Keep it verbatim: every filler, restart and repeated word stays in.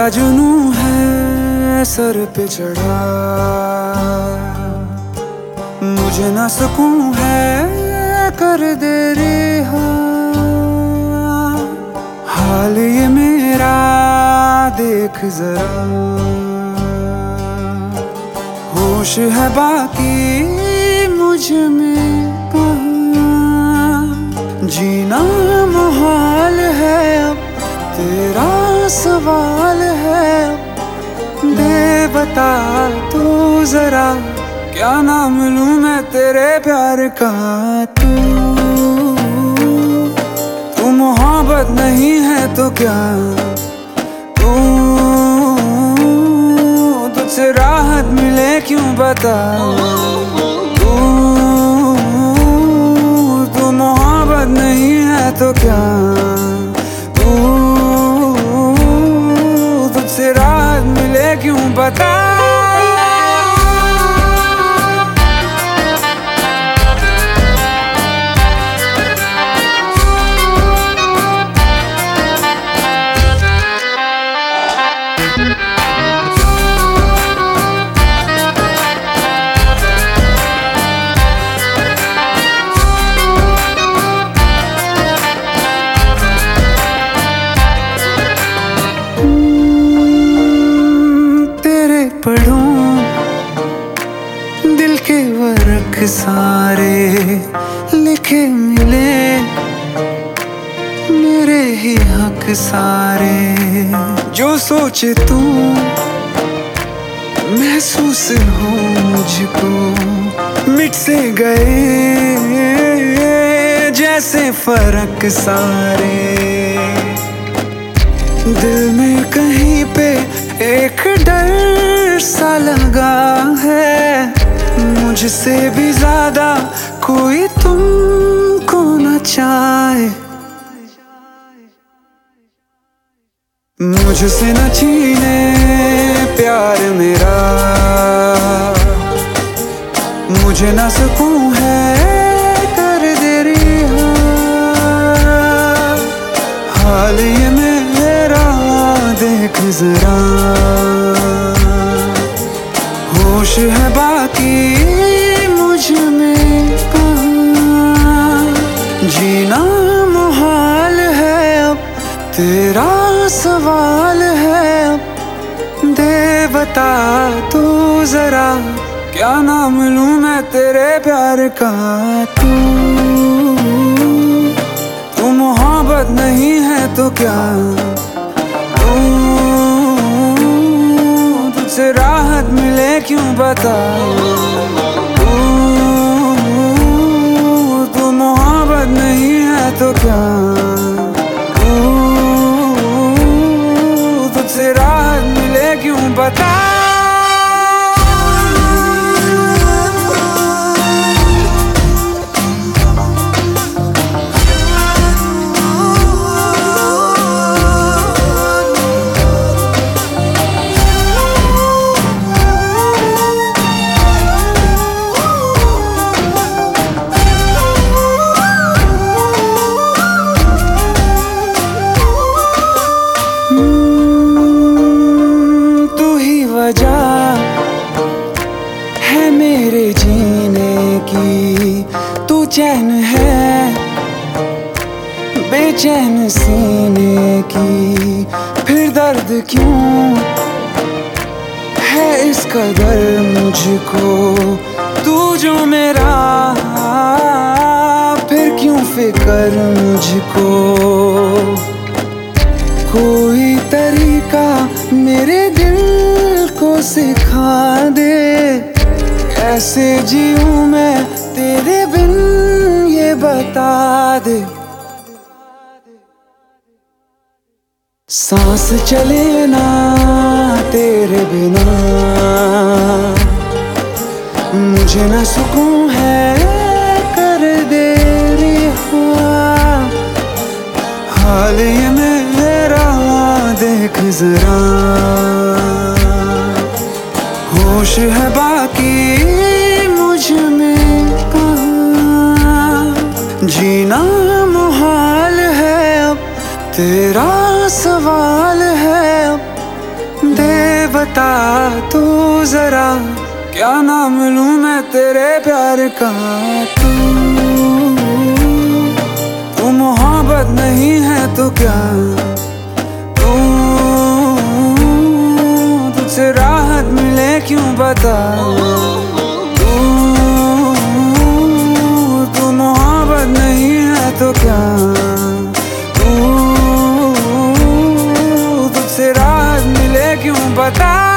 तेरा जुनू है सर पे चढ़ा, मुझे ना सुकून है कर दे रिहा। हाल ये मेरा देख जरा, होश है बाकी मुझ में कहाँ। जीना मुहाल है अब तेरा सवाल है, दे बता तू जरा क्या नाम लूं मैं तेरे प्यार का। तू तू मोहब्बत नहीं है तो क्या, तू तुझसे राहत मिले क्यों बता। तू तू मोहब्बत नहीं है तो क्या, तुझसे राहत मिले क्यों बता। पढ़ूं दिल के वर्क सारे लिखे मिले, मेरे ही हक सारे। जो सोचे तू महसूस हो मुझको, मिट से गए जैसे फर्क सारे। दिल में कहीं पे एक डर सा लगा है, मुझसे भी ज्यादा कोई तुमको न चाहे। मुझसे न छीने प्यार मेरा, मुझे ना सुकून है कर दे रिहा। हाल ये मेरा देख जरा, होश है बाकी मुझ में कहाँ। जीना मुहाल है अब तेरा सवाल है, अब दे बता तू जरा क्या नाम लूं मैं तेरे प्यार का। तू तू मोहब्बत नहीं है तो क्या, तुझसे राहत मिले क्यों बता। तू तू मोहब्बत नहीं है तो क्या, तुझसे राहत मिले क्यों बता। है मेरे जीने की तू चैन है, बेचैन सीने की फिर दर्द क्यों है इस कदर मुझको। तू जो मेरा फिर क्यों फिक्र मुझको। कोई तरीका मेरे दिल को सिखा दे, कैसे जीऊं मैं तेरे बिन ये बता दे। सांस चले ना तेरे बिना, मुझे ना सुकून है कर दे रिहा। हाल ये मेरा देख जरा, होश है बाकी मुझ में कहाँ। जीना मुहाल है अब तेरा सवाल है, अब बता तू जरा, क्या नाम लूं मैं तेरे प्यार का। तू तू मोहब्बत नहीं है तो क्या, तू तुझसे राहत मिले क्यों बता। तू तू मोहब्बत नहीं है तो क्या, तू तुझसे राहत मिले क्यों बता।